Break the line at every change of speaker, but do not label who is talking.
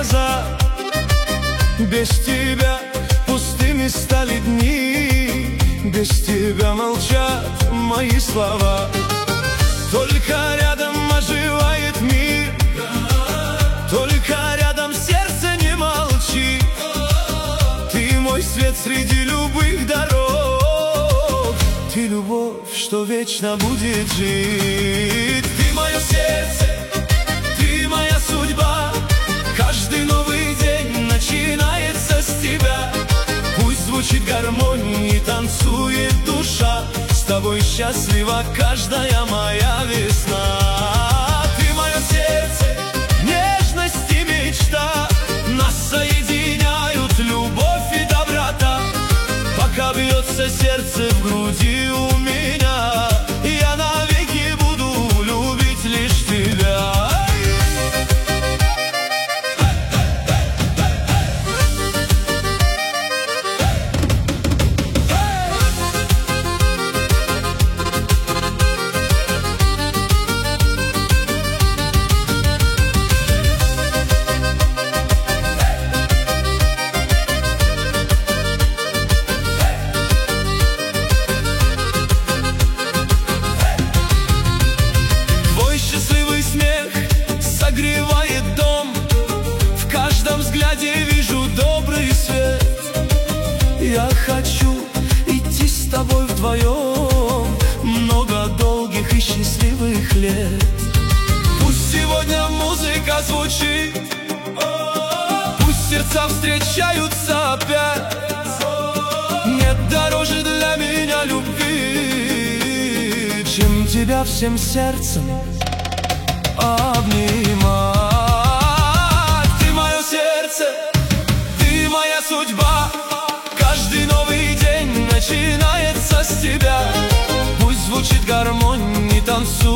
глаза. Без тебя пустыми стали дни, без тебя молчат мои слова. Только рядом оживает мир, только рядом сердце не молчит. Ты мой свет среди любых дорог, ты любовь, что вечно будет жить. Ты мое сердце, ты моя судьба. Каждый новый день начинается с тебя. Пусть звучит гармония и танцует душа, с тобой счастлива каждая моя весна. Ты мое сердце, нежность и мечта, нас соединяют любовь и доброта. Пока бьется сердце в груди у меня, я навеки буду любить лишь тебя. Согревает дом, в каждом взгляде вижу добрый свет. Я хочу идти с тобой вдвоем много долгих и счастливых лет. Пусть сегодня музыка звучит, пусть сердца встречаются опять. Нет дороже для меня любви, чем тебя всем сердцем обнимать. Ты мое сердце, ты моя судьба. Каждый новый день начинается с тебя. Пусть звучит гармония и танцует